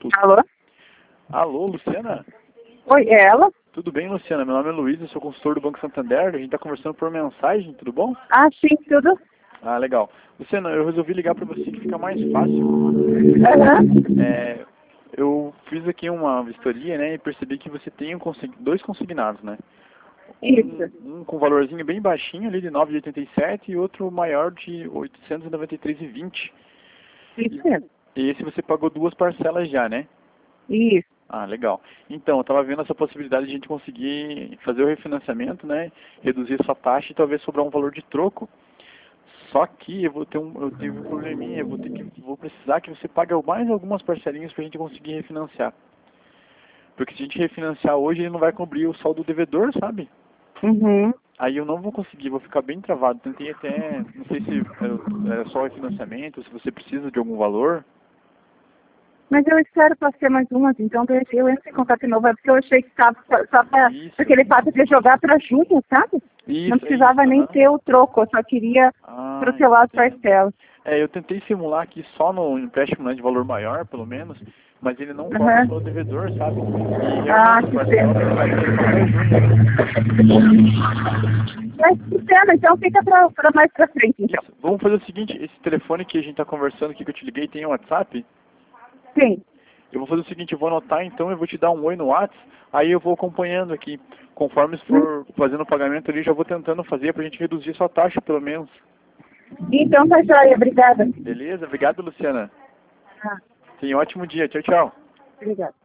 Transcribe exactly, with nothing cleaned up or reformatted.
Tudo. Alô? Alô, Luciana? Oi, é ela? Tudo bem, Luciana? Meu nome é Luiz, eu sou consultor do Banco Santander. A gente está conversando por mensagem, tudo bom? Ah, sim, tudo. Ah, legal. Luciana, eu resolvi ligar para você que fica mais fácil. Uhum. É, eu fiz aqui uma vistoria, né, e percebi que você tem um consig... dois consignados, né? Isso. Um, um com valorzinho bem baixinho ali de nove vírgula oitenta e sete e outro maior de oitocentos e noventa e três vírgula vinte. Isso mesmo. E esse você pagou duas parcelas já, né? Isso. Ah, legal. Então, eu estava vendo essa possibilidade de a gente conseguir fazer o refinanciamento, né? Reduzir sua taxa e talvez sobrar um valor de troco. Só que eu vou ter um, eu tive um probleminha, eu vou ter que, vou precisar que você pague mais algumas parcelinhas para a gente conseguir refinanciar. Porque se a gente refinanciar hoje, ele não vai cobrir o saldo do devedor, sabe? Uhum. Aí eu não vou conseguir, vou ficar bem travado. Tentei até, não sei se é, é só refinanciamento, se você precisa de algum valor. Mas eu espero para ser mais umas, então eu eu entro em contato de novo, é porque eu achei que estava só, só para aquele fato de jogar para junho, sabe? Isso, Não precisava é isso, nem aham. ter o troco, eu só queria Ah, protelar as entendo. parcelas. É, eu tentei simular aqui só no empréstimo, né, de valor maior, pelo menos, mas ele não cobra só o Uhum. devedor, sabe? E Ah, realmente a que parcela pena. ficaria só até junho. Mas que pena, então fica para mais para frente, então. Isso. Vamos fazer o seguinte, esse telefone que a gente está conversando aqui, que eu te liguei, tem um WhatsApp? Sim. Eu vou fazer o seguinte, eu vou anotar então, eu vou te dar um oi no WhatsApp, aí eu vou acompanhando aqui. Conforme Hum. for fazendo o pagamento ali, já vou tentando fazer pra gente reduzir sua taxa, pelo menos. Então tá joia, obrigada. Beleza? Obrigado, Luciana. Ah, Tenha um ótimo dia. Tchau, tchau. obrigada.